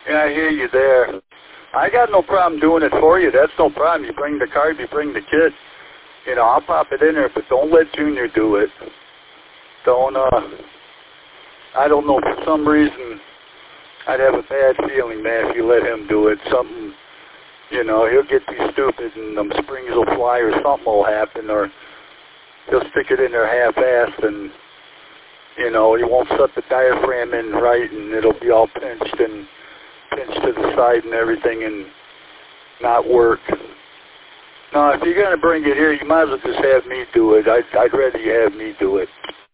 Yeah, I hear you there. I got no problem doing it for you. That's no problem. You bring the card, you bring the kid. You know, I'll pop it in there, but don't let Junior do it. Don't, I don't know, for some reason, I'd have a bad feeling, man, if you let him do it. Something, you know, he'll get too stupid and them springs will fly or something will happen, or he'll stick it in there half-assed and, you know, he won't set the diaphragm in right and it'll be all pinched to the side and everything and not work. No, if you're going to bring it here, you might as well just have me do it. I'd rather you have me do it.